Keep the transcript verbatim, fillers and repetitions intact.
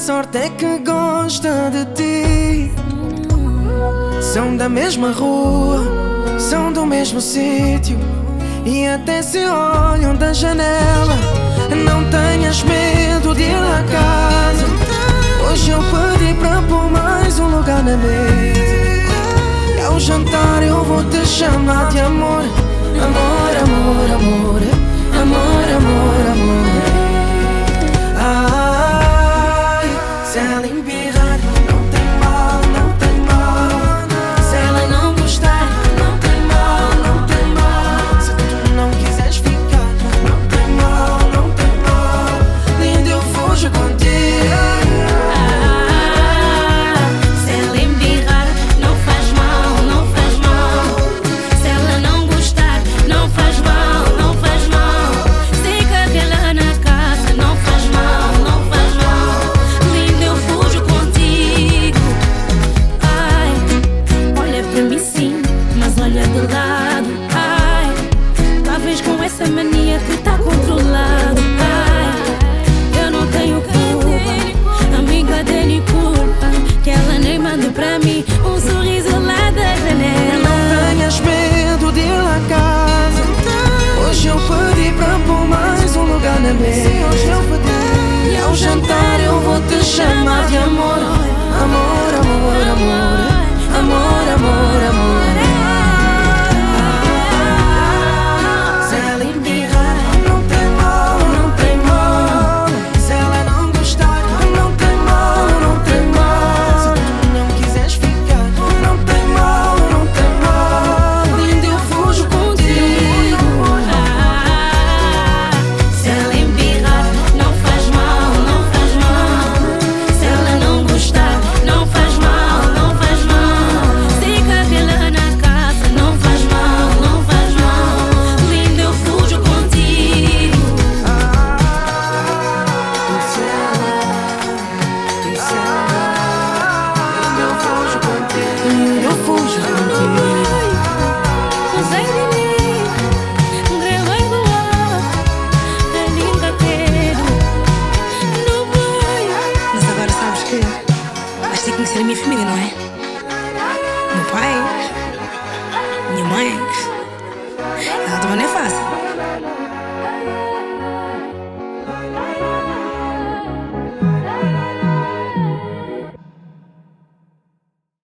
sorte é que gosta de ti. São da mesma rua, são do mesmo sítio e até se olham da janela. Não tenhas medo de ir à casa. Hoje eu pedi para pôr mais um lugar na mesa. E ao jantar eu vou te chamar de amor. Amor, amor, amor. Amor, amor, amor. Ai, se ela embirrar, não tem mal, não tem mal. Se ela não gostar, não tem mal, não tem mal. Se tu não quiseres ficar, não tem mal, não tem mal. Linda, eu fujo contigo. Ah, se ela embirrar, não faz mal, não faz mal. Se ela não gostar, não faz mal, não faz mal. Fica aquela na casa, não faz mal, não faz mal. Linda, eu fujo contigo. Ai, olha pra mim sim, mas olha de lado. Ai, talvez com essa mania que tá controlado. Ai, eu não tenho culpa, amiga tem culpa, que ela nem manda pra mim um sorriso lá da janela. Não tenhas medo de ir à casa. Hoje eu pedi para pôr mais um lugar na mesa. Hoje eu pedi. E ao jantar eu vou te chamar de amor. Amor, amor, amor. Amor, amor, amor. Se ela embirrar, não tem mal, não tem mal. Se ela não gostar, não tem mal, não tem mal. Se tu não quiseres ficar, não tem mal, não tem mal. Linda, eu fujo contigo. Ah, se ela embirrar, não faz mal, não faz mal. Se ela não gostar, não faz mal, não faz mal. Fica aquela na casa, não faz mal, não faz mal. Linda, eu fujo contigo. Se ela, se ela, linda, eu fujo contigo. Linda, eu fujo contigo. Usei de mim, gravei do ar, a linda quero, não vai. Mas agora sabes que vais ter que conhecer a minha família, não é? Meu pai, minha mãe,